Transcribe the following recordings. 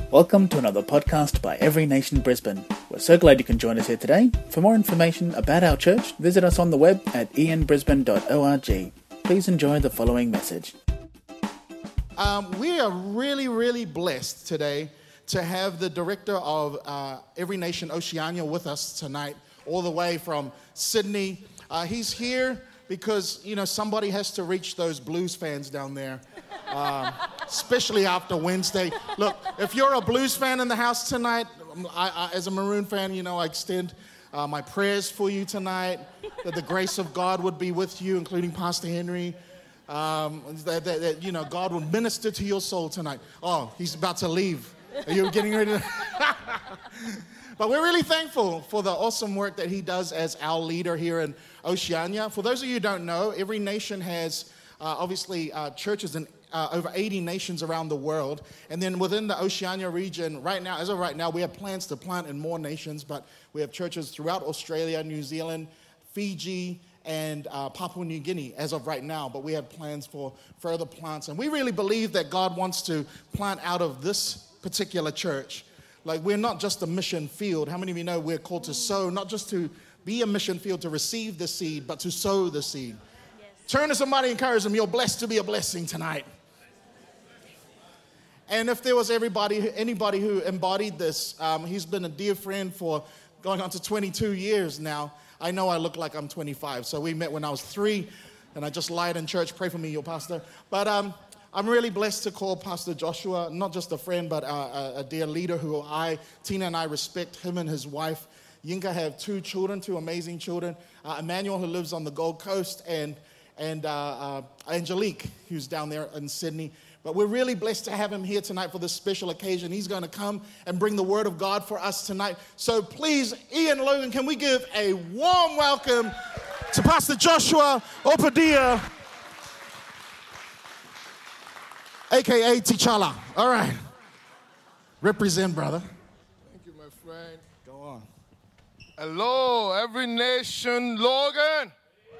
Welcome to another podcast by Every Nation Brisbane. We're so glad you can join us here today. For more information about our church, visit us on the web at ianbrisbane.org. Please enjoy the following message. We are really blessed today to have the director of Every Nation Oceania with us tonight, all the way from Sydney. He's here because, somebody has to reach those Blues fans down there, especially after Wednesday. Look, if you're a Blues fan in the house tonight, I as a Maroon fan, I extend my prayers for you tonight, that the grace of God would be with you, including Pastor Henry, that God will minister to your soul tonight. Oh, he's about to leave. Are you getting ready to... But we're really thankful for the awesome work that he does as our leader here in Oceania. For those of you who don't know, Every Nation has churches in over 80 nations around the world. And then within the Oceania region, as of right now, we have plans to plant in more nations, but we have churches throughout Australia, New Zealand, Fiji, and Papua New Guinea as of right now. But we have plans for further plants. And we really believe that God wants to plant out of this particular church. Like, we're not just a mission field. How many of you know we're called to sow, not just to be a mission field to receive the seed, but to sow the seed? Yes. Turn to somebody and encourage them. You're blessed to be a blessing tonight. And if there was anybody who embodied this, he's been a dear friend for going on to 22 years now. I know I look like I'm 25, so we met when I was 3, and I just lied in church. Pray for me, your pastor. But I'm really blessed to call Pastor Joshua, not just a friend, but a dear leader who Tina and I respect. Him and his wife, Yinka, have 2 children, 2 amazing children. Emmanuel, who lives on the Gold Coast, and Angelique, who's down there in Sydney. But we're really blessed to have him here tonight for this special occasion. He's going to come and bring the word of God for us tonight. So please, Ian Logan, can we give a warm welcome to Pastor Joshua Opadia, a.k.a. T'Challa. All right. Represent, brother. Thank you, my friend. Go on. Hello, Every Nation Logan.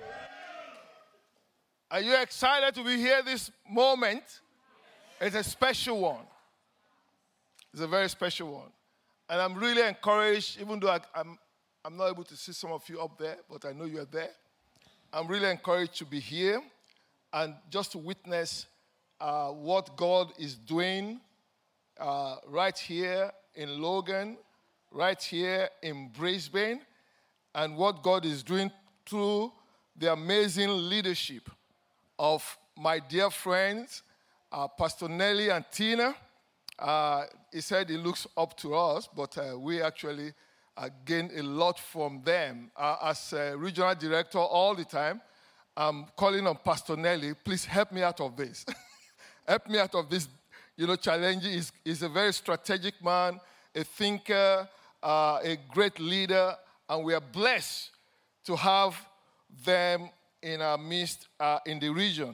Are you excited to be here this moment? It's a special one. It's a very special one. And I'm really encouraged, even though I'm not able to see some of you up there, but I know you're there. I'm really encouraged to be here and just to witness what God is doing right here in Logan, right here in Brisbane, and what God is doing through the amazing leadership of my dear friends, Pastor Nelly and Tina. He said he looks up to us, but we actually gain a lot from them. As a regional director all the time, I'm calling on Pastor Nelly, please help me out of this. Help me out of this, challenge. He's a very strategic man, a thinker, a great leader, and we are blessed to have them in our midst in the region.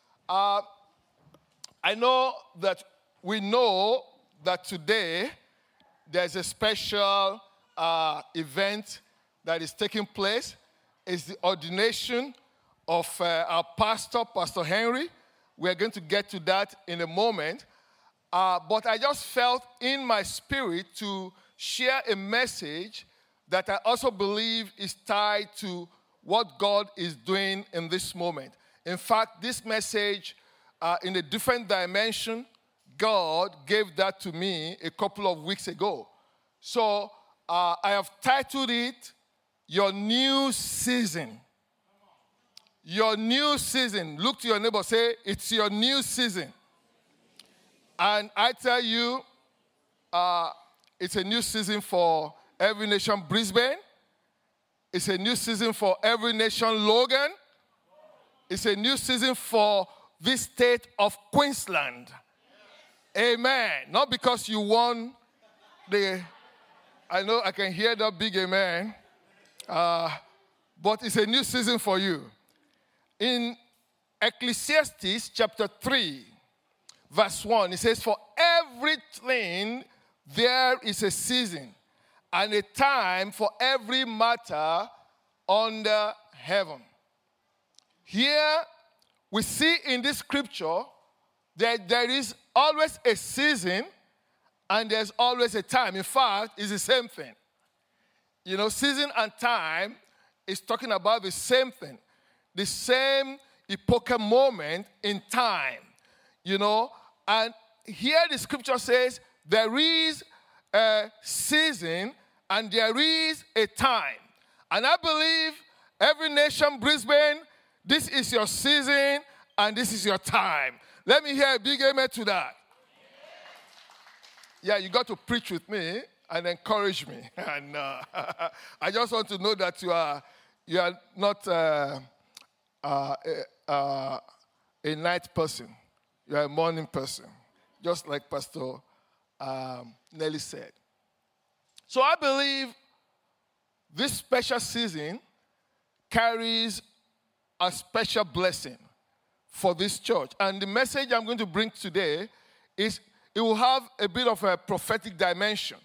We know that today there's a special event that is taking place. It's the ordination of our pastor, Pastor Henry. We're going to get to that in a moment. But I just felt in my spirit to share a message that I also believe is tied to what God is doing in this moment. In fact, this message, in a different dimension, God gave that to me a couple of weeks ago. So I have titled it, Your New Season. Your new season. Look to your neighbor, say, it's your new season. And I tell you, it's a new season for Every Nation Brisbane. It's a new season for Every Nation Logan. It's a new season for this state of Queensland. Amen. Not because you won I know I can hear that big amen. But it's a new season for you. In Ecclesiastes chapter 3, verse 1, it says, for everything there is a season and a time for every matter under heaven. Here we see in this scripture that there is always a season and there's always a time. In fact, it's the same thing. You know, season and time is talking about the same thing. The same epochal moment in time. You know, and here the scripture says there is a season and there is a time. And I believe every nation, Brisbane, this is your season and this is your time. Let me hear a big amen to that. Yeah, you got to preach with me and encourage me. And I just want to know that you are not a night person. You are a morning person, just like Pastor Nelly said. So I believe this special season carries a special blessing for this church. And the message I'm going to bring today is it will have a bit of a prophetic dimension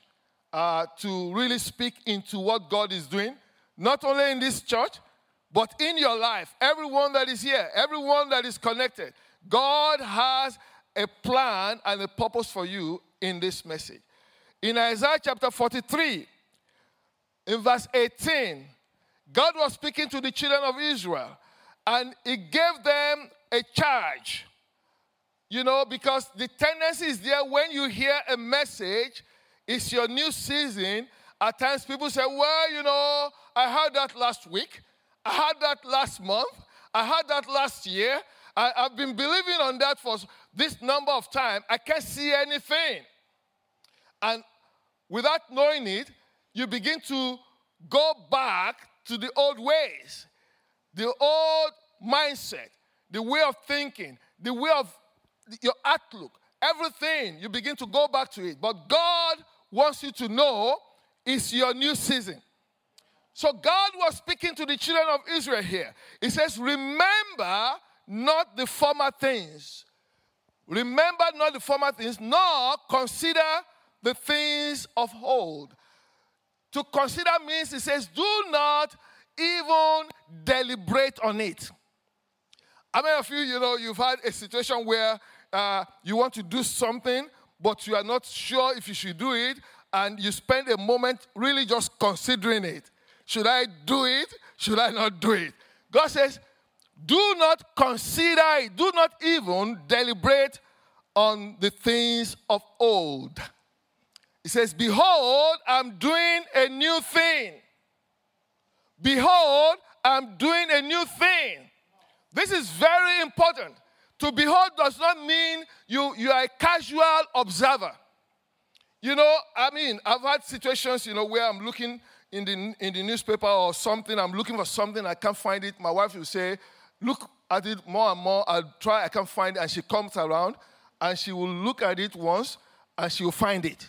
to really speak into what God is doing, not only in this church, but in your life. Everyone that is here, everyone that is connected, God has a plan and a purpose for you in this message. In Isaiah chapter 43, in verse 18, God was speaking to the children of Israel, and He gave them a charge. You know, because the tendency is there when you hear a message, it's your new season. At times people say, well, you know, I heard that last week. I heard that last month. I heard that last year. I've been believing on that for this number of time. I can't see anything. And without knowing it, you begin to go back to the old ways, the old mindset, the way of thinking, the way of your outlook, everything. You begin to go back to it. But God wants you to know it's your new season. So God was speaking to the children of Israel here. He says, remember not the former things. Remember not the former things, nor consider the things of old. To consider means, he says, do not even deliberate on it. How many of you, you know, you've had a situation where you want to do something, but you are not sure if you should do it, and you spend a moment really just considering it. Should I do it? Should I not do it? God says, do not consider it. Do not even deliberate on the things of old. He says, behold, I'm doing a new thing. Behold, I'm doing a new thing. This is very important. To behold does not mean you are a casual observer. You know, I mean, I've had situations, you know, where I'm looking in the newspaper or something. I'm looking for something. I can't find it. My wife will say, look at it more and more. I'll try. I can't find it. And she comes around and she will look at it once and she will find it.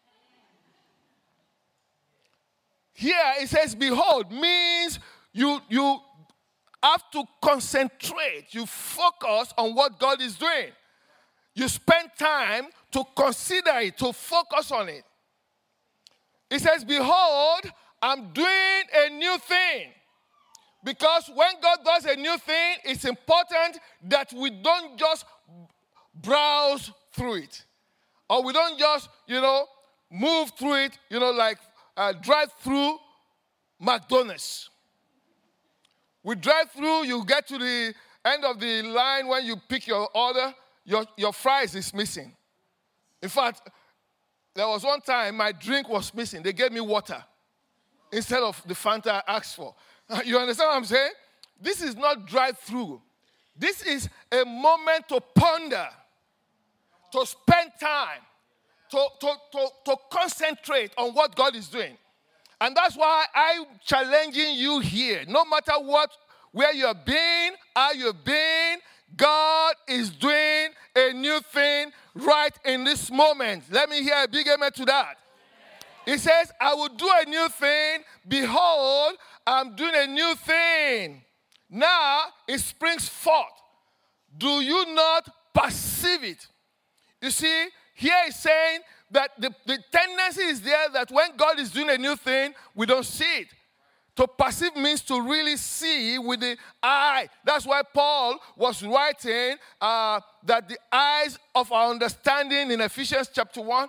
Here it says, behold, means you have to concentrate. You focus on what God is doing. You spend time to consider it, to focus on it. It says, behold, I'm doing a new thing. Because when God does a new thing, it's important that we don't just browse through it. Or we don't just, you know, move through it, you know, like drive through McDonald's. We drive through, you get to the end of the line when you pick your order, your fries is missing. In fact, there was one time my drink was missing. They gave me water instead of the Fanta I asked for. You understand what I'm saying? This is not drive-through. This is a moment to ponder, to spend time, to concentrate on what God is doing. And that's why I'm challenging you here. No matter what, where you've been, how you've been, God is doing a new thing right in this moment. Let me hear a big amen to that. He says, I will do a new thing. Behold, I'm doing a new thing. Now it springs forth. Do you not perceive it? You see, here he's saying that the tendency is there that when God is doing a new thing, we don't see it. To perceive means to really see with the eye. That's why Paul was writing that the eyes of our understanding in Ephesians chapter 1,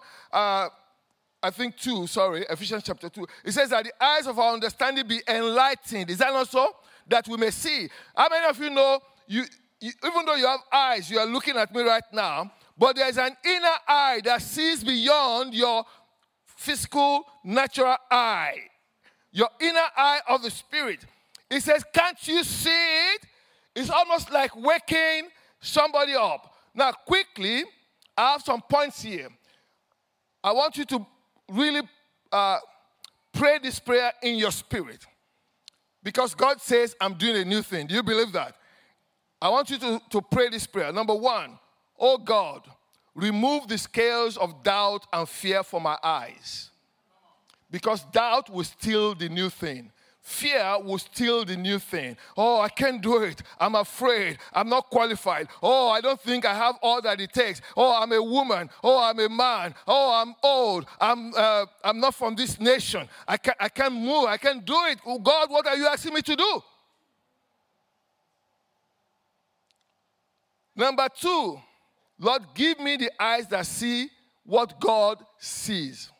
Ephesians chapter 2. It says that the eyes of our understanding be enlightened. Is that not so? That we may see. How many of you know, even though you have eyes, you are looking at me right now, but there's an inner eye that sees beyond your physical, natural eye. Your inner eye of the spirit. It says, can't you see it? It's almost like waking somebody up. Now, quickly, I have some points here. I want you to really pray this prayer in your spirit. Because God says, I'm doing a new thing. Do you believe that? I want you to pray this prayer. Number one, oh God, remove the scales of doubt and fear from my eyes. Because doubt will steal the new thing. Fear will steal the new thing. Oh, I can't do it. I'm afraid. I'm not qualified. Oh, I don't think I have all that it takes. Oh, I'm a woman. Oh, I'm a man. Oh, I'm old. I'm not from this nation. I can't move. I can't do it. Oh, God, what are you asking me to do? Number two, Lord, give me the eyes that see what God sees.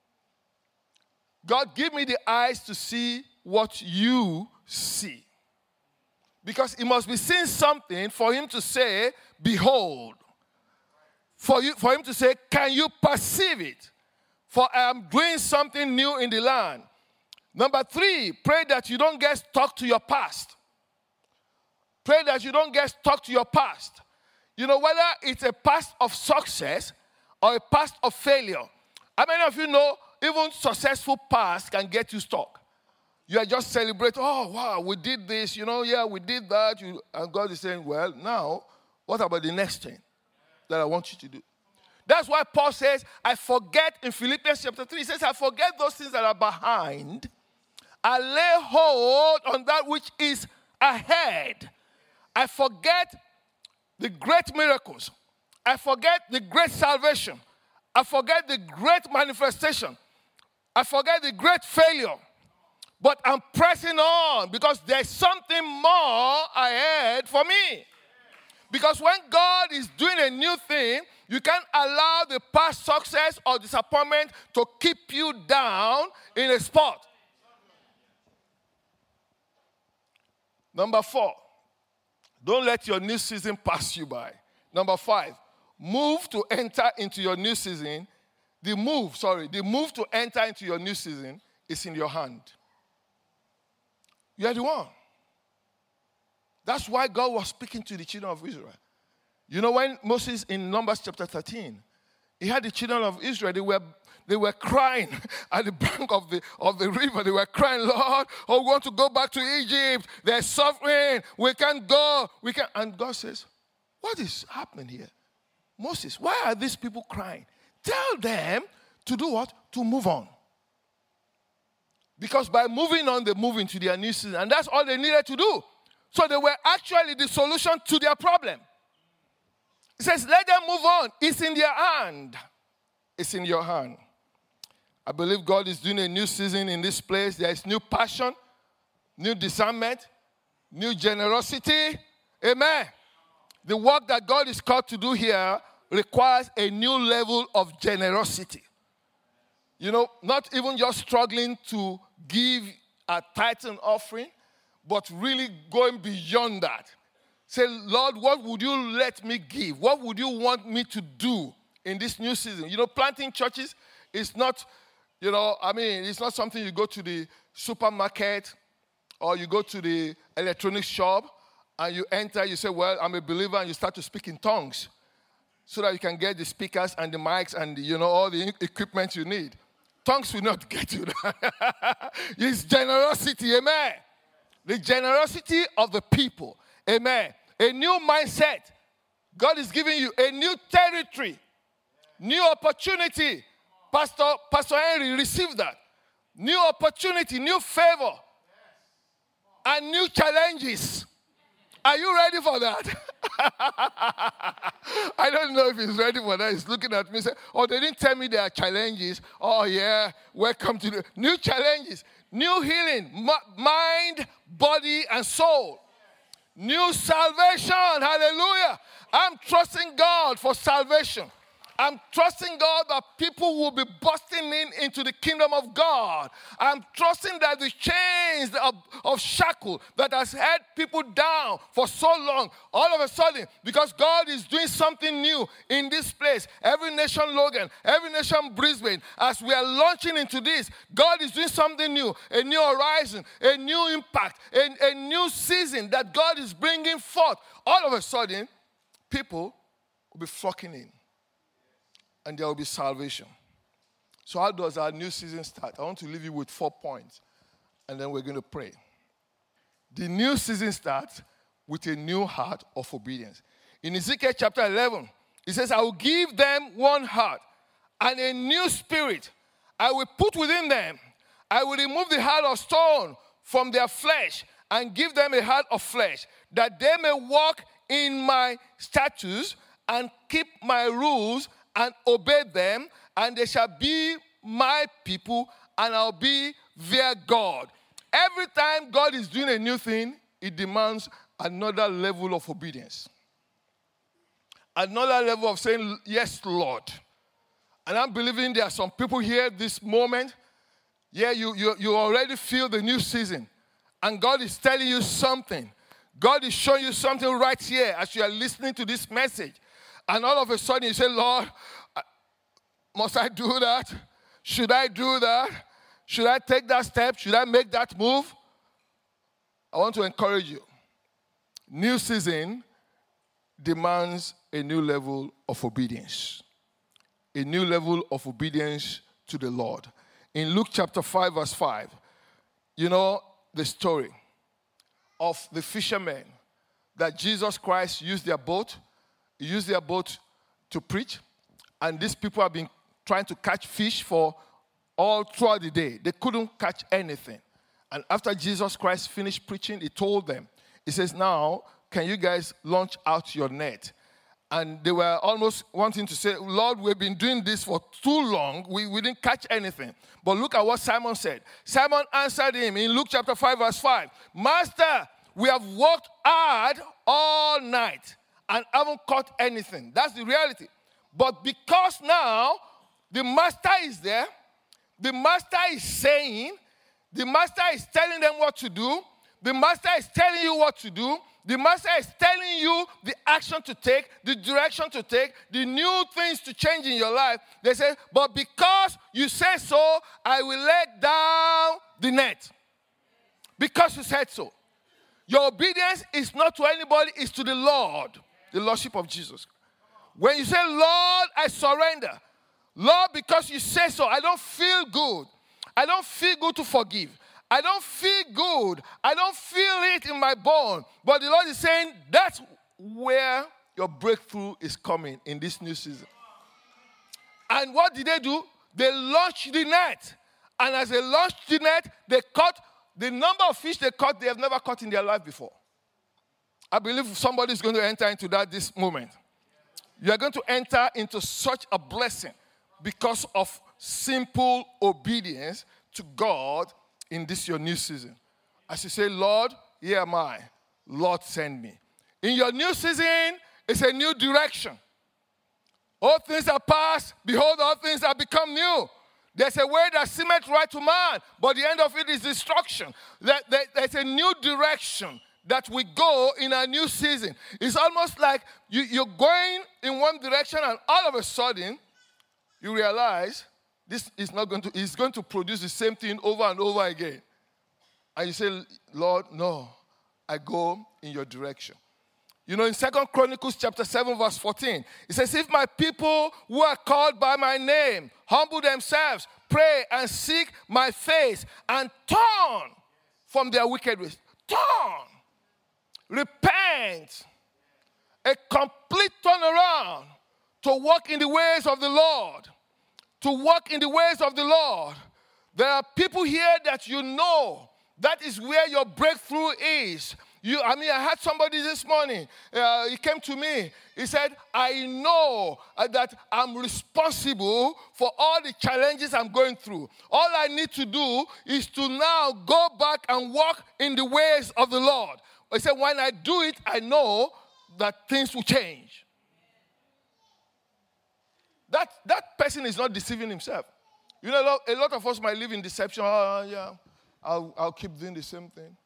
God, give me the eyes to see what you see. Because he must be seeing something for him to say, behold. For him to say, can you perceive it? For I am doing something new in the land. Number three, pray that you don't get stuck to your past. Pray that you don't get stuck to your past. You know, whether it's a past of success or a past of failure. How many of you know even successful past can get you stuck? You are just celebrating, oh, wow, we did this, we did that. And God is saying, well, now, what about the next thing that I want you to do? That's why Paul says, I forget in Philippians chapter 3, he says, I forget those things that are behind. I lay hold on that which is ahead. I forget the great miracles. I forget the great salvation. I forget the great manifestation. I forget the great failure. But I'm pressing on because there's something more ahead for me. Because when God is doing a new thing, you can't allow the past success or disappointment to keep you down in a spot. Number 4, don't let your new season pass you by. Number 5, move to enter into your new season. The move to enter into your new season is in your hand. You are the one. That's why God was speaking to the children of Israel. You know, when Moses in Numbers chapter 13, he had the children of Israel, they were crying at the bank of the river. They were crying, Lord, we want to go back to Egypt. They're suffering. We can't go. And God says, what is happening here? Moses, why are these people crying? Tell them to do what? To move on. Because by moving on, they move into their new season. And that's all they needed to do. So they were actually the solution to their problem. It says, let them move on. It's in their hand. It's in your hand. I believe God is doing a new season in this place. There is new passion, new discernment, new generosity. Amen. The work that God is called to do here requires a new level of generosity. You know, not even just struggling to give a tithe and offering, but really going beyond that. Say, Lord, what would you let me give? What would you want me to do in this new season? You know, planting churches is not, it's not something you go to the supermarket or you go to the electronics shop and you enter, you say, well, I'm a believer, and you start to speak in tongues so that you can get the speakers and the mics and, all the equipment you need. Tongues will not get you that. It's generosity, amen. The generosity of the people, amen. A new mindset. God is giving you a new territory, new opportunity. Pastor Henry received that. New opportunity, new favor, and new challenges. Are you ready for that? I don't know if he's ready for that. He's looking at me and saying, they didn't tell me there are challenges. Oh, yeah, welcome to the new challenges, new healing, mind, body, and soul. New salvation, hallelujah. I'm trusting God for salvation. I'm trusting God that people will be busting into the kingdom of God. I'm trusting that the chains of shackle that has held people down for so long, all of a sudden, because God is doing something new in this place. Every Nation Logan, every Nation Brisbane, as we are launching into this, God is doing something new, a new horizon, a new impact, a new season that God is bringing forth. All of a sudden, people will be flocking in. And there will be salvation. So how does our new season start? I want to leave you with 4 points, and then we're going to pray. The new season starts with a new heart of obedience. In Ezekiel chapter 11, it says, I will give them one heart and a new spirit I will put within them. I will remove the heart of stone from their flesh and give them a heart of flesh, that they may walk in my statutes and keep my rules and obey them, and they shall be my people, and I'll be their God. Every time God is doing a new thing, it demands another level of obedience. Another level of saying, yes, Lord. And I'm believing there are some people here this moment. Yeah, you already feel the new season. And God is telling you something. God is showing you something right here as you are listening to this message. And all of a sudden you say, Lord, must I do that? Should I do that? Should I take that step? Should I make that move? I want to encourage you. New season demands a new level of obedience. A new level of obedience to the Lord. In Luke chapter 5, verse 5, you know the story of the fishermen that Jesus Christ used their boat. He used their boat to preach. And these people have been trying to catch fish for all throughout the day. They couldn't catch anything. And after Jesus Christ finished preaching, he told them, he says, now, can you guys launch out your net? And they were almost wanting to say, Lord, we've been doing this for too long. We didn't catch anything. But look at what Simon said. Simon answered him in Luke chapter 5, verse 5. Master, we have worked hard all night and haven't caught anything. That's the reality. But because now the master is there, the master is saying, the master is telling them what to do, the master is telling you what to do, the master is telling you the action to take, the direction to take, the new things to change in your life. They say, but because you say so, I will let down the net. Because you said so. Your obedience is not to anybody, it's to the Lord, the Lordship of Jesus. When you say, Lord, I surrender. Lord, because you say so, I don't feel good. I don't feel good to forgive. I don't feel good. I don't feel it in my bone. But the Lord is saying, that's where your breakthrough is coming in this new season. And what did they do? They launched the net. And as they launched the net, they caught the number of fish they caught they have never caught in their life before. I believe somebody is going to enter into that this moment. You are going to enter into such a blessing because of simple obedience to God in this your new season. As you say, Lord, here am I. Lord, send me. In your new season, it's a new direction. All things are past. Behold, all things have become new. There's a way that seemeth right to man, but the end of it is destruction. There's a new direction that we go in a new season. It's almost like you're going in one direction and all of a sudden you realize this is not going to, it's going to produce the same thing over and over again. And you say, Lord, no, I go in your direction. You know, in 2 Chronicles chapter 7, verse 14, it says, if my people who are called by my name humble themselves, pray and seek my face and turn from their wicked ways. Turn. Repent. A complete turnaround to walk in the ways of the Lord. To walk in the ways of the Lord. There are people here that you know that is where your breakthrough is. I had somebody this morning. He came to me. He said, I know that I'm responsible for all the challenges I'm going through. All I need to do is to now go back and walk in the ways of the Lord. He said, when I do it, I know that things will change. That person is not deceiving himself. You know, a lot of us might live in deception. Oh, yeah, I'll keep doing the same thing.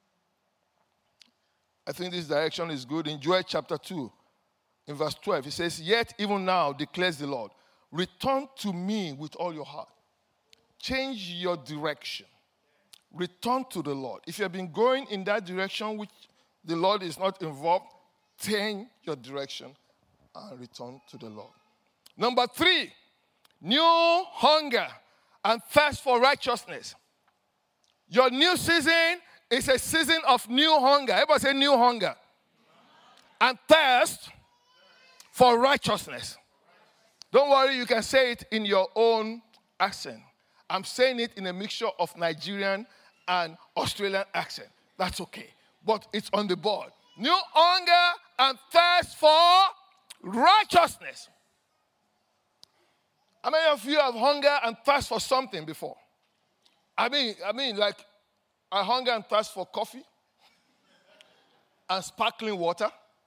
I think this direction is good. In Joel chapter 2, in verse 12, it says, yet even now, declares the Lord, return to me with all your heart. Change your direction. Return to the Lord. If you have been going in that direction which the Lord is not involved, change your direction and return to the Lord. Number 3, new hunger and thirst for righteousness. Your new season is a season of new hunger. Everybody say new hunger. And thirst for righteousness. Don't worry, you can say it in your own accent. I'm saying it in a mixture of Nigerian and Australian accent. That's okay. But it's on the board. New hunger and thirst for righteousness. How many of you have hunger and thirst for something before? I mean, like, I hunger and thirst for coffee and sparkling water.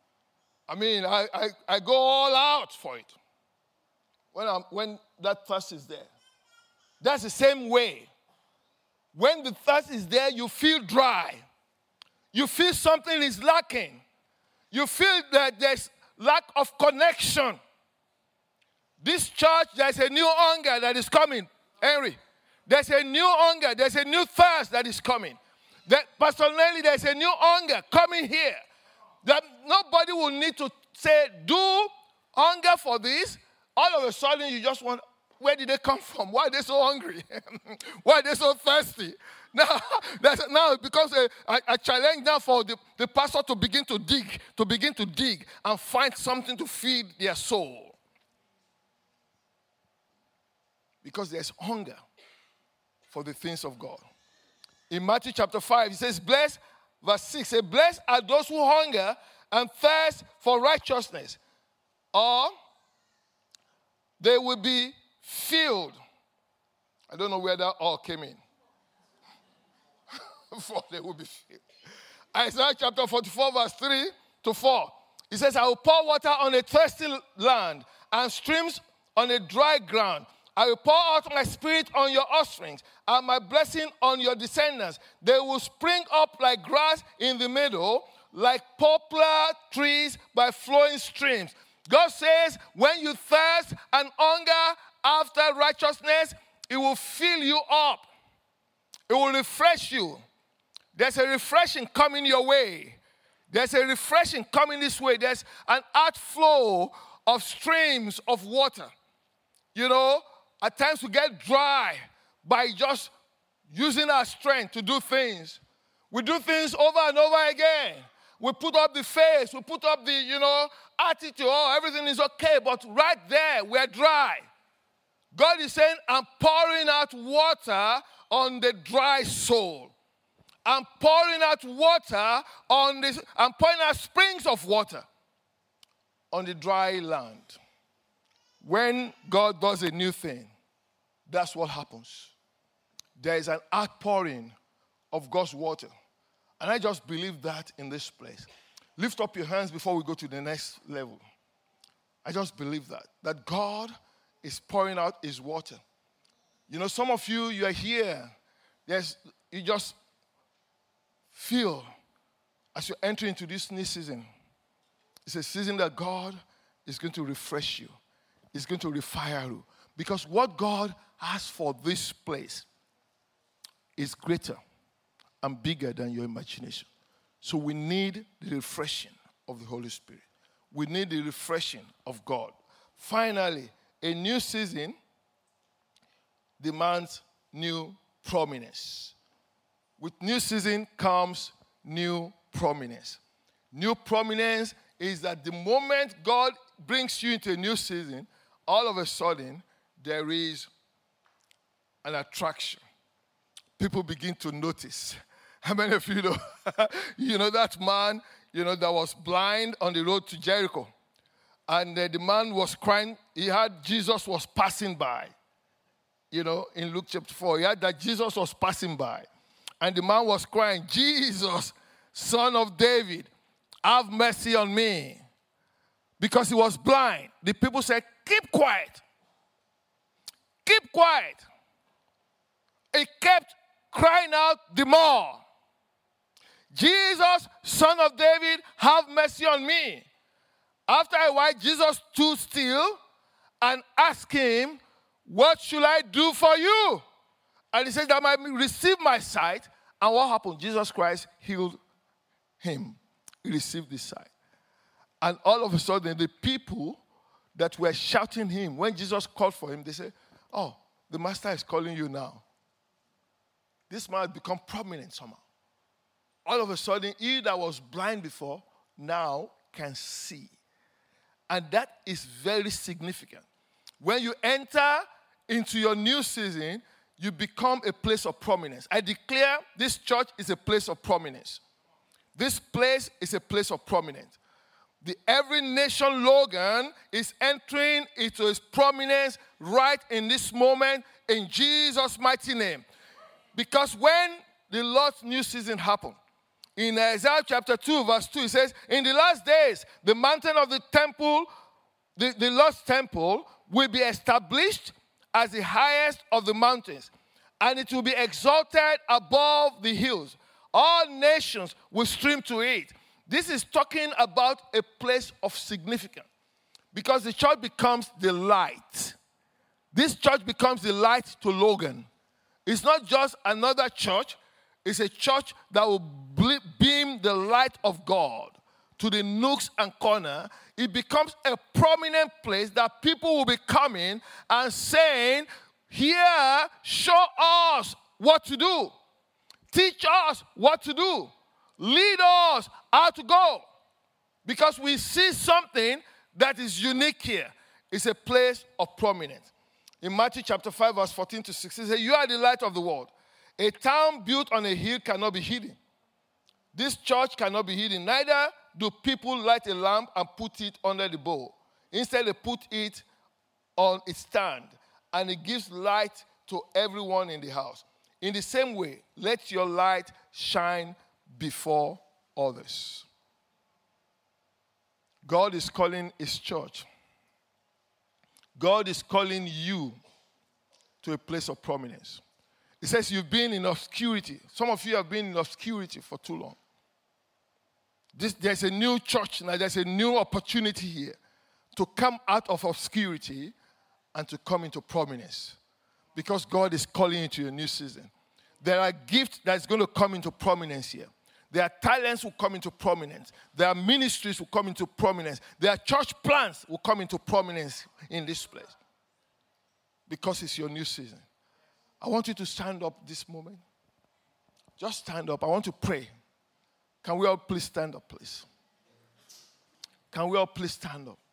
I go all out for it when that thirst is there. That's the same way. When the thirst is there, you feel dry. You feel something is lacking. You feel that there's lack of connection. This church, there's a new hunger that is coming, Henry. There's a new hunger. There's a new thirst that is coming. Pastor Nelly, there's a new hunger coming here. That nobody will need to say, do hunger for this. All of a sudden, you just want, where did they come from? Why are they so hungry? Why are they so thirsty? Now it becomes a challenge now for the pastor to begin to dig and find something to feed their soul. Because there's hunger for the things of God. In Matthew chapter 5, it says, blessed, verse 6, says, blessed are those who hunger and thirst for righteousness, or they will be filled. I don't know where that all came in. For they will be filled. Isaiah chapter 44, verse 3 to 4. It says, I will pour water on a thirsty land and streams on a dry ground. I will pour out my spirit on your offsprings and my blessing on your descendants. They will spring up like grass in the meadow, like poplar trees by flowing streams. God says, when you thirst and hunger after righteousness, it will fill you up. It will refresh you. There's a refreshing coming your way. There's a refreshing coming this way. There's an outflow of streams of water. You know, at times we get dry by just using our strength to do things. We do things over and over again. We put up the face. We put up the, attitude. Oh, everything is okay. But right there, we're dry. God is saying, I'm pouring out water on the dry soul. I'm pouring out water on this. I'm pouring out springs of water on the dry land. When God does a new thing, that's what happens. There is an outpouring of God's water. And I just believe that in this place. Lift up your hands before we go to the next level. I just believe that God is pouring out his water. You know, some of you are here. You just feel as you enter into this new season. It's a season that God is going to refresh you. It's going to refire you. Because what God has for this place is greater and bigger than your imagination. So we need the refreshing of the Holy Spirit. We need the refreshing of God. Finally, a new season demands new prominence. With new season comes new prominence. New prominence is that the moment God brings you into a new season, all of a sudden, there is an attraction. People begin to notice. How many of you know, you know that man, that was blind on the road to Jericho? And the man was crying. He heard Jesus was passing by. In Luke chapter 4, he heard that Jesus was passing by. And the man was crying, Jesus, Son of David, have mercy on me. Because he was blind. The people said, keep quiet. Keep quiet. He kept crying out the more. Jesus, Son of David, have mercy on me. After a while, Jesus stood still and asked him, what should I do for you? And he said, that I might receive my sight. And what happened? Jesus Christ healed him. He received his sight. And all of a sudden, the people that were shouting him, when Jesus called for him, they said, oh, the master is calling you now. This man had become prominent somehow. All of a sudden, he that was blind before now can see. And that is very significant. When you enter into your new season, you become a place of prominence. I declare this church is a place of prominence. This place is a place of prominence. The Every Nation Logan is entering into its prominence right in this moment in Jesus' mighty name. Because when the Lord's new season happened, in Isaiah chapter 2, verse 2, it says, in the last days, the mountain of the temple, the Lord's temple, will be established as the highest of the mountains, and it will be exalted above the hills. All nations will stream to it. This is talking about a place of significance, because the church becomes the light. This church becomes the light to Logan. It's not just another church. It's a church that will beam the light of God to the nooks and corners. It becomes a prominent place that people will be coming and saying, here, show us what to do. Teach us what to do. Lead us how to go. Because we see something that is unique here. It's a place of prominence. In Matthew chapter 5, verse 14 to 16, it says, you are the light of the world. A town built on a hill cannot be hidden. This church cannot be hidden. Neither do people light a lamp and put it under the bowl. Instead, they put it on its stand, and it gives light to everyone in the house. In the same way, let your light shine before others. God is calling his church. God is calling you to a place of prominence. He says you've been in obscurity. Some of you have been in obscurity for too long. There's a new church now. There's a new opportunity here to come out of obscurity and to come into prominence, because God is calling you to a new season. There are gifts that's going to come into prominence here. There are talents will come into prominence. There are ministries will come into prominence. There are church plans will come into prominence in this place, because it's your new season. I want you to stand up this moment. Just stand up. I want to pray. Can we all please stand up, please? Can we all please stand up?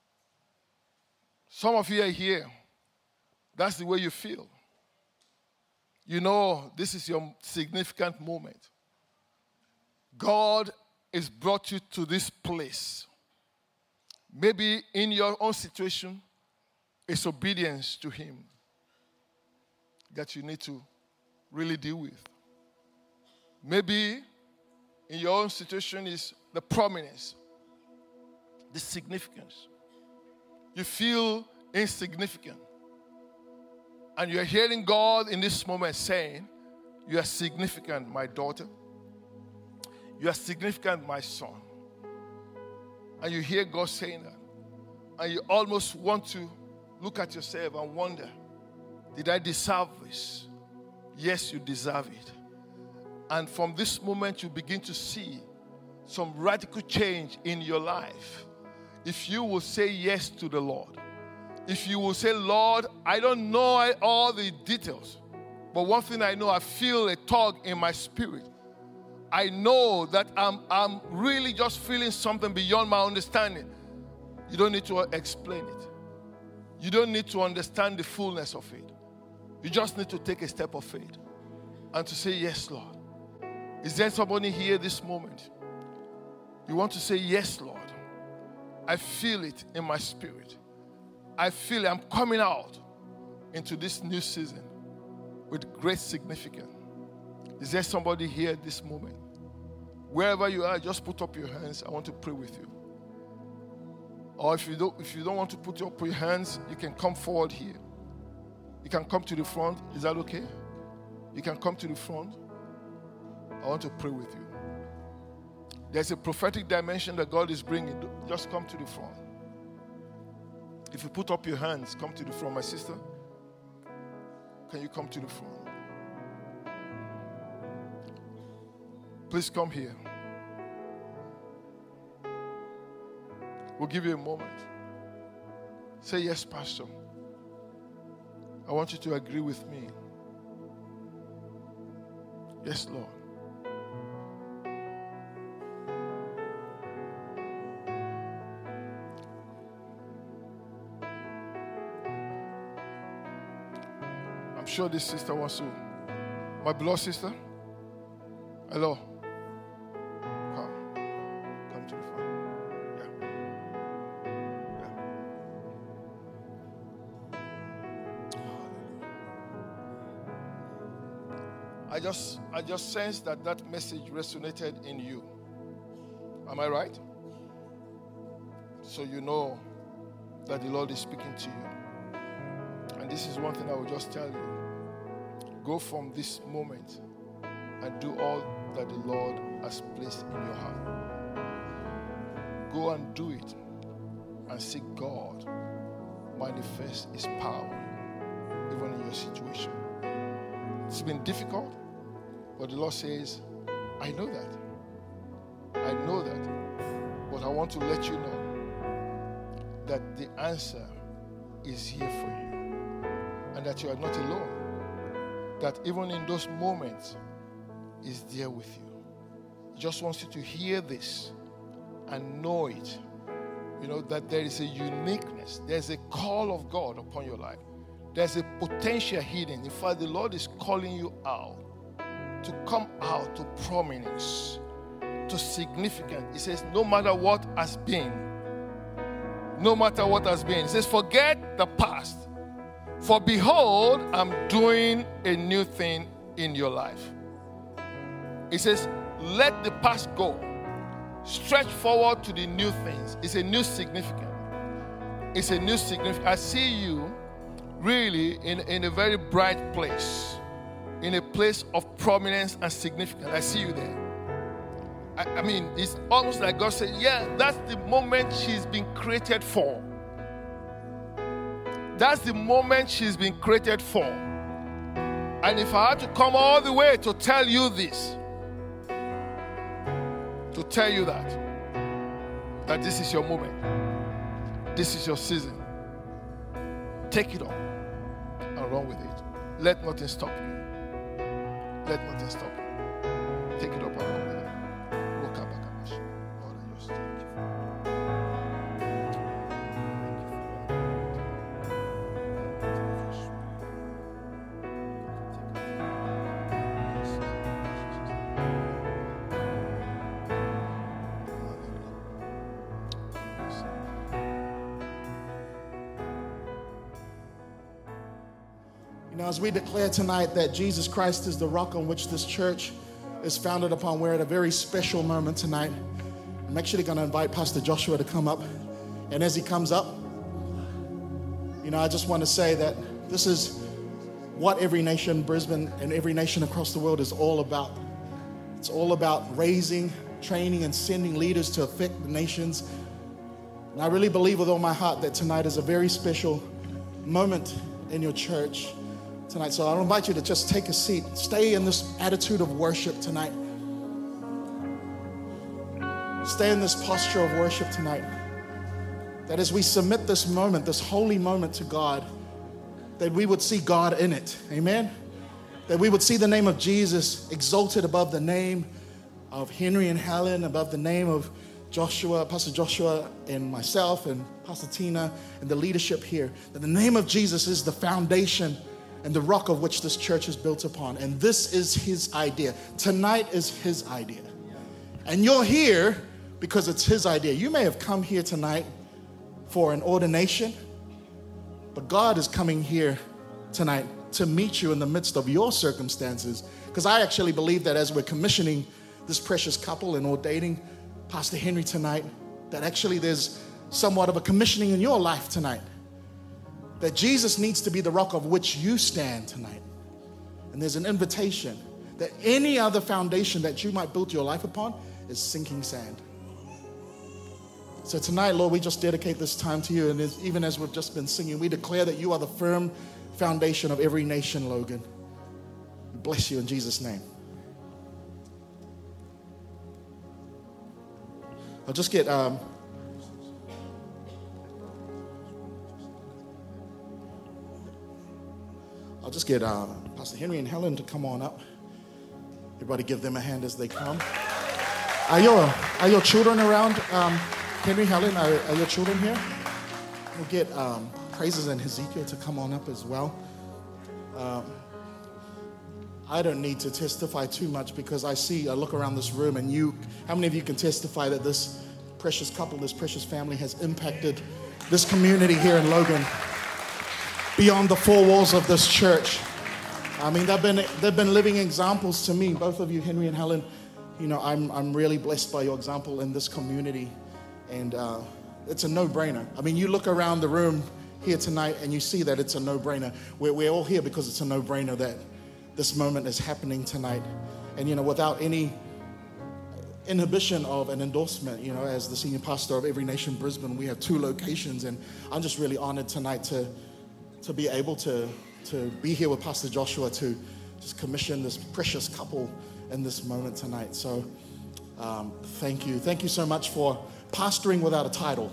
Some of you are here. That's the way you feel. You know this is your significant moment. God has brought you to this place. Maybe in your own situation, it's obedience to him that you need to really deal with. Maybe in your own situation is the prominence, the significance. You feel insignificant. And you're hearing God in this moment saying, you are significant, my daughter. You are significant, my son. And you hear God saying that. And you almost want to look at yourself and wonder, did I deserve this? Yes, you deserve it. And from this moment, you begin to see some radical change in your life. If you will say yes to the Lord. If you will say, Lord, I don't know all the details, but one thing I know, I feel a tug in my spirit. I know that I'm really just feeling something beyond my understanding. You don't need to explain it. You don't need to understand the fullness of it. You just need to take a step of faith and to say, yes, Lord. Is there somebody here this moment? You want to say, yes, Lord. I feel it in my spirit. I feel it. I'm coming out into this new season with great significance. Is there somebody here this moment? Wherever you are, just put up your hands. I want to pray with you. Or if you don't want to put up your hands, you can come forward here. You can come to the front. Is that okay? You can come to the front. I want to pray with you. There's a prophetic dimension that God is bringing. Just come to the front. If you put up your hands, come to the front. My sister, can you come to the front? Please come here. We'll give you a moment. Say, yes, Pastor. I want you to agree with me. Yes, Lord. I'm sure this sister wants to. My beloved sister. Hello. Come to the front. Yeah. I just sense that message resonated in you. Am I right? So you know that the Lord is speaking to you. And this is one thing I will just tell you. Go from this moment and do all that the Lord has placed in your heart. Go and do it and see God manifest His power even in your situation. It's been difficult, but the Lord says, I know that. I know that. But I want to let you know that the answer is here for you and that you are not alone. That even in those moments, is there with you. He just wants you to hear this and know it. You know, that there is a uniqueness. There's a call of God upon your life. There's a potential hidden. In fact, the Lord is calling you out to come out to prominence, to significance. He says, no matter what has been, no matter what has been. He says, forget the past. For behold, I'm doing a new thing in your life. He says, let the past go. Stretch forward to the new things. It's a new significance. It's a new significance. I see you really in a very bright place. In a place of prominence and significance. I see you there. I mean, it's almost like God said, yeah, that's the moment she's been created for. That's the moment she's been created for. And if I had to come all the way to tell you this, to tell you that this is your moment, this is your season, take it on and run with it. Let nothing stop you. Let nothing stop you. Take it up and run with it. Lord, I just thank you. As we declare tonight that Jesus Christ is the rock on which this church is founded upon, we're at a very special moment tonight. I'm actually going to invite Pastor Joshua to come up. And as he comes up, I just want to say that this is what Every Nation Brisbane and every nation across the world is all about. It's all about raising, training, and sending leaders to affect the nations. And I really believe with all my heart that tonight is a very special moment in your church tonight. So I'll invite you to just take a seat. Stay in this attitude of worship tonight. Stay in this posture of worship tonight. That as we submit this moment, this holy moment to God, that we would see God in it. Amen? That we would see the name of Jesus exalted above the name of Henry and Helen, above the name of Joshua, Pastor Joshua and myself and Pastor Tina and the leadership here. That the name of Jesus is the foundation and the rock of which this church is built upon. And this is his idea. Tonight is his idea. And you're here because it's his idea. You may have come here tonight for an ordination, but God is coming here tonight to meet you in the midst of your circumstances. Because I actually believe that as we're commissioning this precious couple and ordaining Pastor Henry tonight, that actually there's somewhat of a commissioning in your life tonight. That Jesus needs to be the rock of which you stand tonight. And there's an invitation that any other foundation that you might build your life upon is sinking sand. So tonight, Lord, we just dedicate this time to you. And even as we've just been singing, we declare that you are the firm foundation of every nation, Logan. We bless you in Jesus' name. I'll just get... Pastor Henry and Helen to come on up. Everybody give them a hand as they come. Are your children around? Henry, Helen, are your children here? We'll get Praises and Hezekiah to come on up as well. I don't need to testify too much because I look around this room and how many of you can testify that this precious couple, this precious family has impacted this community here in Logan beyond the four walls of this church? I mean, they've been living examples to me, both of you, Henry and Helen. You know, I'm really blessed by your example in this community, and it's a no-brainer. I mean, you look around the room here tonight and you see that it's a no-brainer. We're all here because it's a no-brainer that this moment is happening tonight, and you know, without any inhibition of an endorsement. You know, as the senior pastor of Every Nation Brisbane, we have 2 locations, and I'm just really honored tonight to be able to be here with Pastor Joshua to just commission this precious couple in this moment tonight. So thank you. Thank you so much for pastoring without a title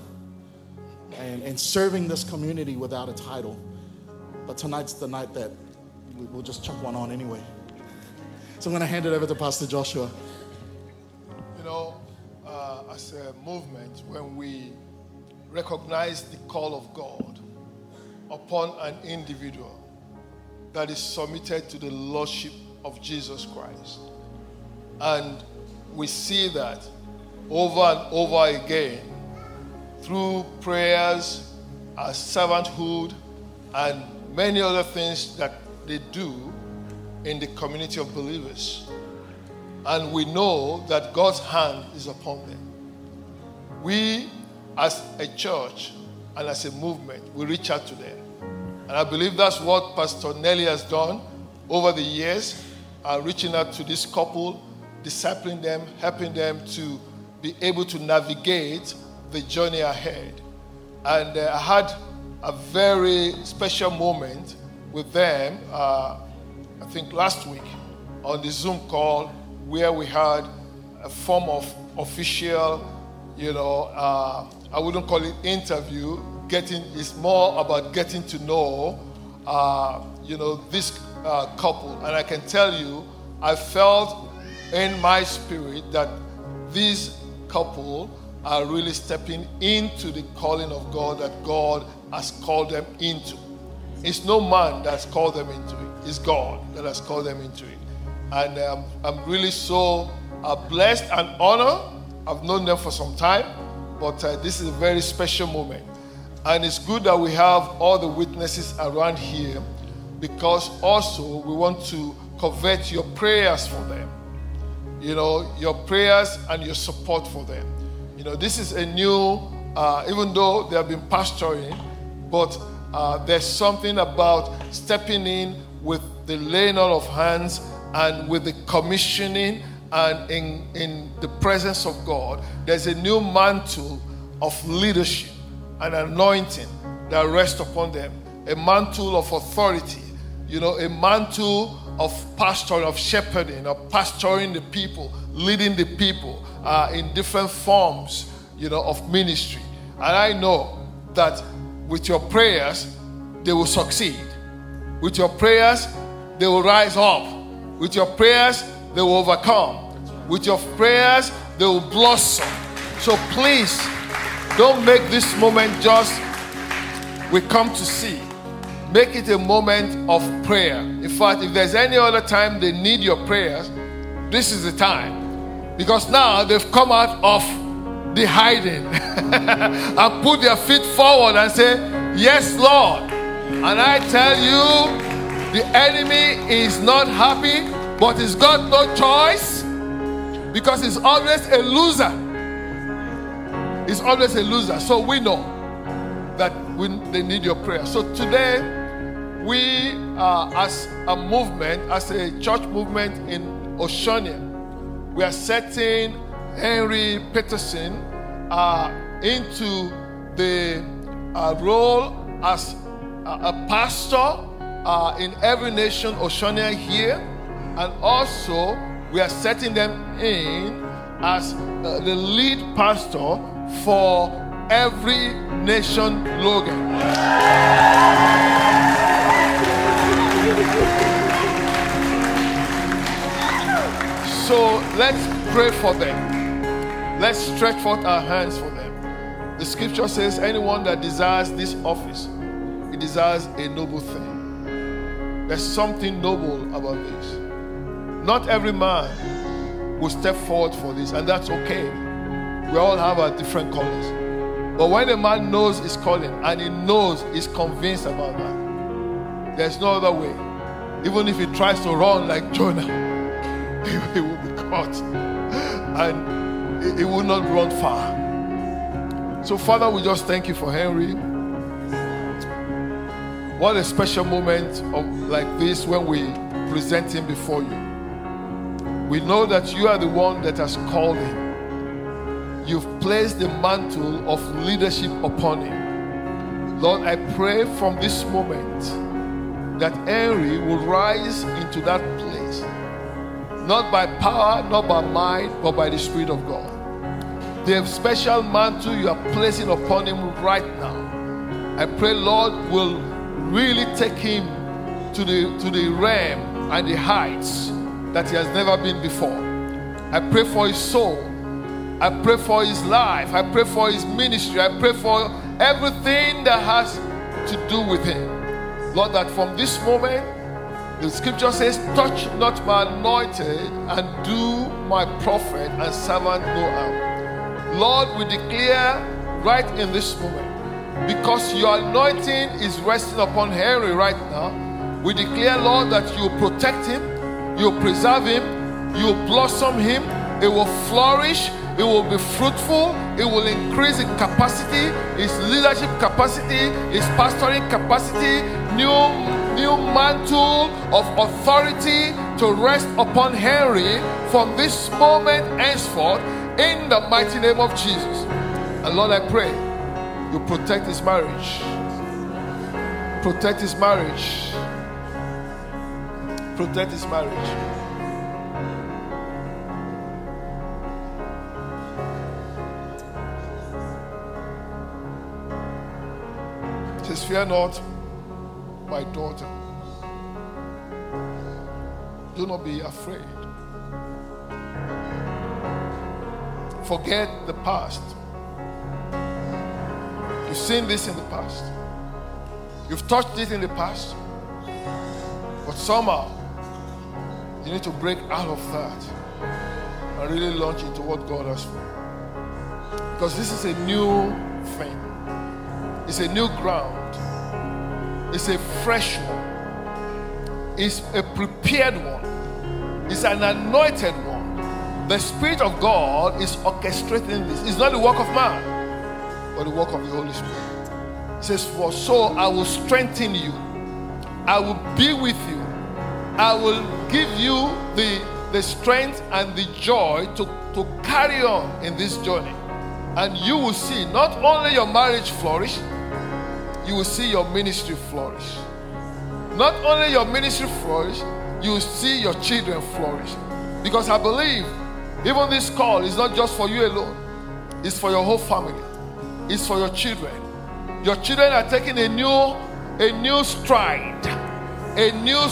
and serving this community without a title. But tonight's the night that we'll just chuck one on anyway. So I'm going to hand it over to Pastor Joshua. You know, as a movement, when we recognize the call of God upon an individual that is submitted to the lordship of Jesus Christ, and we see that over and over again through prayers, servanthood, and many other things that they do in the community of believers. And we know that God's hand is upon them. We, as a church and as a movement, we reach out to them. And I believe that's what Pastor Nelly has done over the years, reaching out to this couple, discipling them, helping them to be able to navigate the journey ahead. And I had a very special moment with them, I think last week, on the Zoom call, where we had a form of official, I wouldn't call it interview. It's more about getting to know, this couple. And I can tell you, I felt in my spirit that this couple are really stepping into the calling of God that God has called them into. It's no man that's called them into it. It's God that has called them into it. And I'm really so blessed and honored. I've known them for some time, but this is a very special moment. And it's good that we have all the witnesses around here, because also we want to covet your prayers for them. Your prayers and your support for them. This is a new, even though they have been pastoring, but there's something about stepping in with the laying on of hands and with the commissioning and in the presence of God. There's a new mantle of leadership and anointing that rests upon them. A mantle of authority, a mantle of pastoring, of shepherding, of pastoring the people, leading the people in different forms, of ministry. And I know that with your prayers, they will succeed. With your prayers, they will rise up. With your prayers, they will overcome. With your prayers, they will blossom. So please, don't make this moment just we come to see. make it a moment of prayer. In fact, if there's any other time they need your prayers, this is the time. Because now they've come out of the hiding and put their feet forward and say, yes, Lord. And I tell you, the enemy is not happy, but he's got no choice, because he's always a loser. He's always a loser. So we know that they need your prayer. So today, we as a movement, as a church movement in Oceania, we are setting Henry Peterson into the role as a pastor in Every Nation Oceania here, and also we are setting them in as the lead pastor for Every Nation Logan. So let's pray for them. Let's stretch forth our hands for them. The scripture says anyone that desires this office, he desires a noble thing. There's something noble about this. Not every man will step forward for this, and that's okay. We all have our different callings. But when a man knows his calling and he knows, he's convinced about that, there's no other way. Even if he tries to run like Jonah, he will be caught and he will not run far. So Father, we just thank you for Henry. What a special moment like this when we present him before you. We know that you are the one that has called him. You've placed the mantle of leadership upon him. Lord, I pray from this moment that Henry will rise into that place, not by power, not by might, but by the Spirit of God. The special mantle you are placing upon him right now, I pray, Lord, will really take him to the realm and the heights that he has never been before. I pray for his soul. I pray for his life. I pray for his ministry. I pray for everything that has to do with him. Lord, that from this moment, the scripture says, touch not my anointed and do my prophet and servant no harm. Lord, we declare right in this moment, because your anointing is resting upon Henry right now, we declare, Lord, that you will protect him, you will preserve him, you will blossom him, it will flourish, it will be fruitful, it will increase in capacity, his leadership capacity, his pastoring capacity, new mantle of authority to rest upon Henry from this moment henceforth in the mighty name of Jesus. And Lord, I pray you protect his marriage. Protect his marriage. Protect his marriage. It says, fear not, my daughter. Do not be afraid. Forget the past. You've seen this in the past. You've touched it in the past. But somehow, you need to break out of that and really launch into what God has for you. Because this is a new thing. It's a new ground. It's a fresh one. It's a prepared one. It's an anointed one. The Spirit of God is orchestrating this. It's not the work of man, but the work of the Holy Spirit. It says, for so I will strengthen you. I will be with you. I will give you the strength and the joy to carry on in this journey. And you will see not only your marriage flourish, you will see your ministry flourish. Not only your ministry flourish, you will see your children flourish. Because I believe even this call is not just for you alone. It's for your whole family. It's for your children. Your children are taking a new stride. A new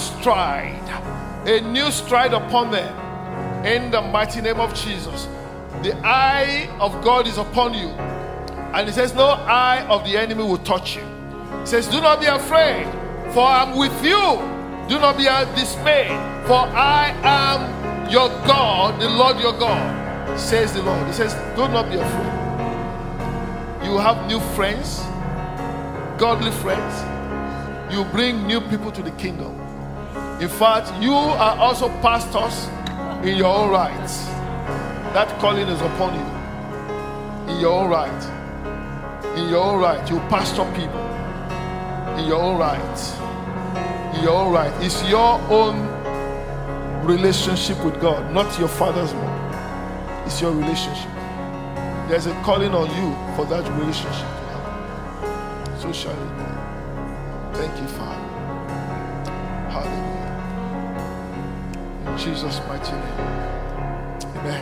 stride upon them. In the mighty name of Jesus. The eye of God is upon you. And it says, no eye of the enemy will touch you. It says, do not be afraid, For I am with you. Do not be dismayed, for I am your God, the Lord your God, says the Lord. He says, do not be afraid. You have new friends, godly friends. You bring new people to the kingdom. In fact, you are also pastors in your own right. That calling is upon you. In your own right. In your own right. You pastor people. In your own right. In your own right. It's your own relationship with God, not your father's one. It's your relationship. There's a calling on you for that relationship to happen. So shall it be. Thank you, Father. Hallelujah. In Jesus' mighty name. Amen.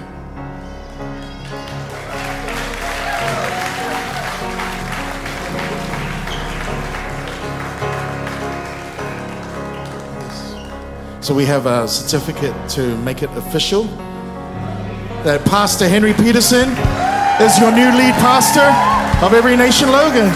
So we have a certificate to make it official that Pastor Henry Peterson is your new lead pastor of Every Nation Logan.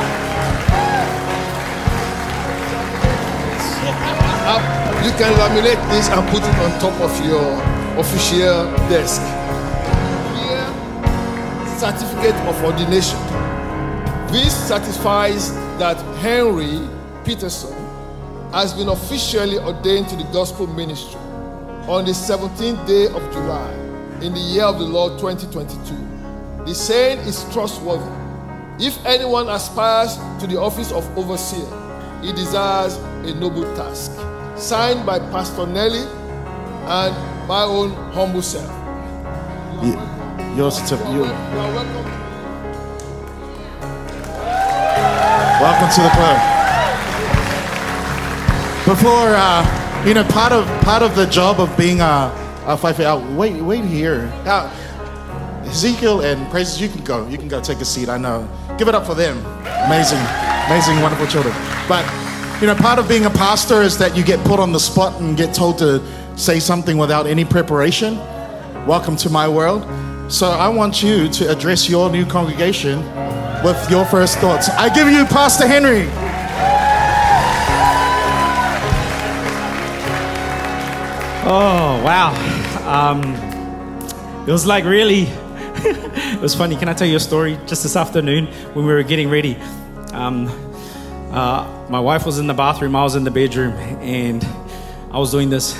You can laminate this and put it on top of your official desk. Here, certificate of ordination. This certifies that Henry Peterson has been officially ordained to the gospel ministry on the 17th day of July in the year of the Lord 2022. The saying is trustworthy. If anyone aspires to the office of overseer, he desires a noble task. Signed by Pastor Nelly and my own humble self. Your certificate. You are welcome. Welcome to the club. Before, part of the job of being a firefighter. Wait here. Ezekiel and Praises, you can go take a seat. I know. Give it up for them. Amazing, wonderful children. But part of being a pastor is that you get put on the spot and get told to say something without any preparation. Welcome to my world. So I want you to address your new congregation with your first thoughts. I give you Pastor Henry. Oh, wow. It was like really, it was funny. Can I tell you a story? Just this afternoon when we were getting ready, my wife was in the bathroom, I was in the bedroom, and I was doing this.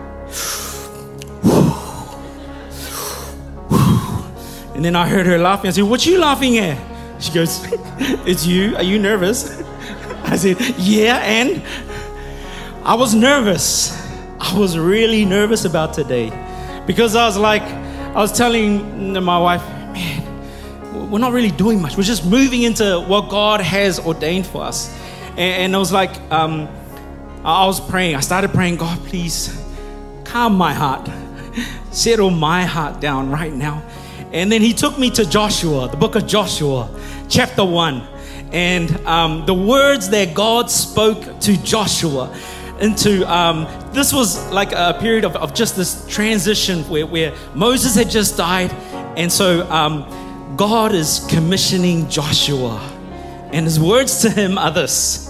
And then I heard her laughing. I said, "What you laughing at?" She goes, "It's you. Are you nervous?" I said, "Yeah." And I was nervous. I was really nervous about today because I was telling my wife, man, we're not really doing much. We're just moving into what God has ordained for us. And I was like, I was praying. I started praying, God, please calm my heart. Settle my heart down right now. And then he took me to Joshua, the book of Joshua, chapter 1. And the words that God spoke to Joshua into, this was like a period of just this transition where Moses had just died. And so God is commissioning Joshua. And his words to him are this.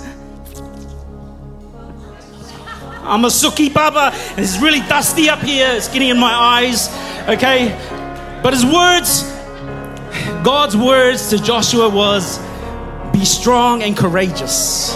I'm a Suki Baba, and it's really dusty up here. It's getting in my eyes, okay? But his words, God's words to Joshua was, be strong and courageous.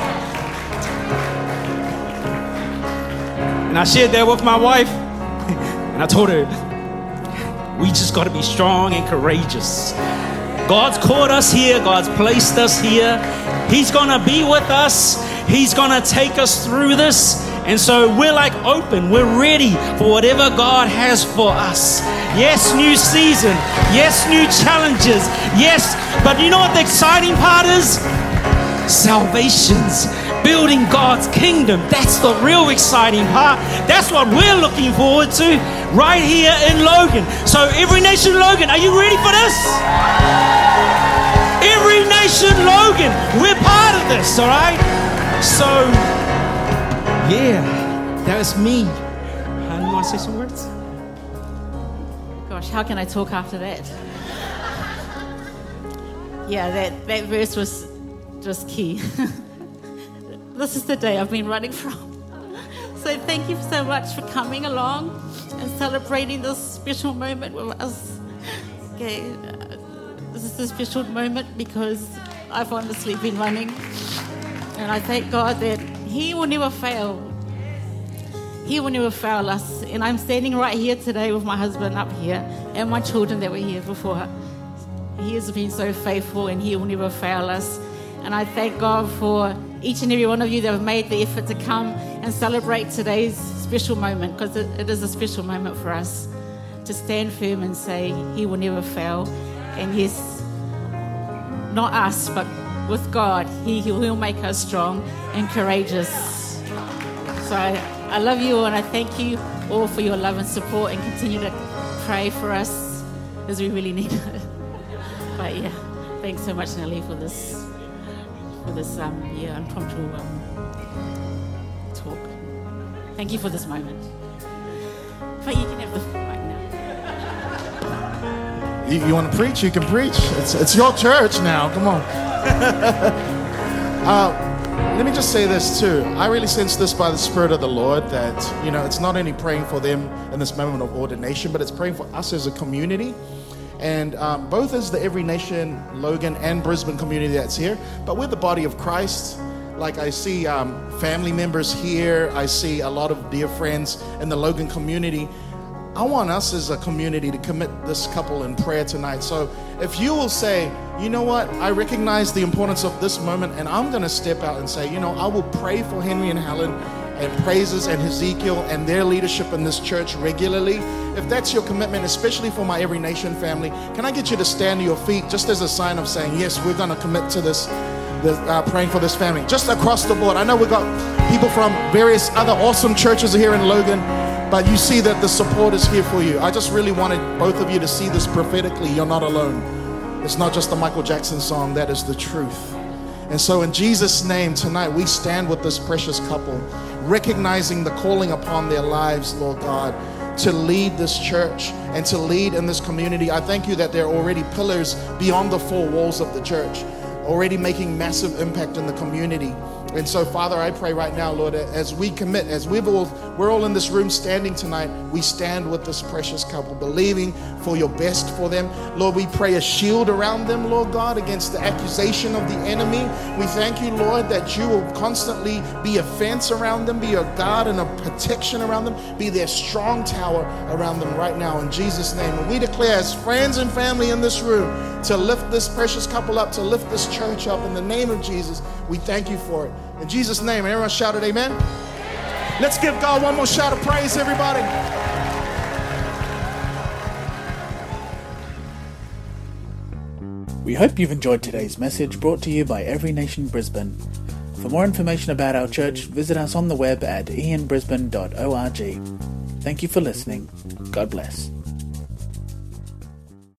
And I shared that with my wife, and I told her, we just got to be strong and courageous. God's called us here. God's placed us here. He's going to be with us. He's going to take us through this. And so we're like open. We're ready for whatever God has for us. Yes, new season. Yes, new challenges. Yes, but you know what the exciting part is? Salvations. Building God's kingdom. That's the real exciting part. That's what we're looking forward to right here in Logan. So Every Nation Logan, are you ready for this? Every Nation Logan, we're part of this, all right? So, yeah, that's me. You want to say some words? Gosh, how can I talk after that? Yeah, that verse was just key. this is the day I've been running from. So thank you so much for coming along and celebrating this special moment with us. Okay, this is a special moment because I've honestly been running, and I thank God that He will never fail. He will never fail us. And I'm standing right here today with my husband up here and my children that were here before. He has been so faithful, and He will never fail us. And I thank God for each and every one of you that have made the effort to come and celebrate today's special moment, because it is a special moment for us to stand firm and say He will never fail. And yes, not us, but with God, He will make us strong and courageous. So I love you all, and I thank you all for your love and support, and continue to pray for us as we really need it. But yeah, thanks so much, Nelly, for this impromptu talk. Thank you for this moment. But you can have the mic now. You want to preach? You can preach. It's your church now. Come on. Let me just say this too. I really sense this by the Spirit of the Lord, that, you know, it's not only praying for them in this moment of ordination, but it's praying for us as a community. And both as the Every Nation, Logan, and Brisbane community that's here, but we're the body of Christ. Like, I see family members here. I see a lot of dear friends in the Logan community. I want us as a community to commit this couple in prayer tonight. So if you will say, you know what, I recognize the importance of this moment, and I'm going to step out and say, you know, I will pray for Henry and Helen and Praises and Ezekiel and their leadership in this church regularly. If that's your commitment, especially for my Every Nation family, can I get you to stand to your feet just as a sign of saying, yes, we're going to commit to this, praying for this family, just across the board. I know we've got people from various other awesome churches here in Logan, but you see that the support is here for you. I just really wanted both of you to see this prophetically. You're not alone. It's not just a Michael Jackson song. That is the truth. And so in Jesus' name tonight, we stand with this precious couple, recognizing the calling upon their lives, Lord God, to lead this church and to lead in this community. I thank you that they're already pillars beyond the four walls of the church, already making massive impact in the community. And so, Father, I pray right now, Lord, as we commit, as we're all in this room standing tonight, we stand with this precious couple, believing for your best for them. Lord, we pray a shield around them, Lord God, against the accusation of the enemy. We thank you, Lord, that you will constantly be a fence around them, be a guard and a protection around them, be their strong tower around them right now, in Jesus' name. And we declare as friends and family in this room to lift this precious couple up, to lift this church up in the name of Jesus. We thank you for it. In Jesus' name, everyone shouted amen. Let's give God one more shout of praise, everybody. We hope you've enjoyed today's message brought to you by Every Nation Brisbane. For more information about our church, visit us on the web at ianbrisbane.org. Thank you for listening. God bless.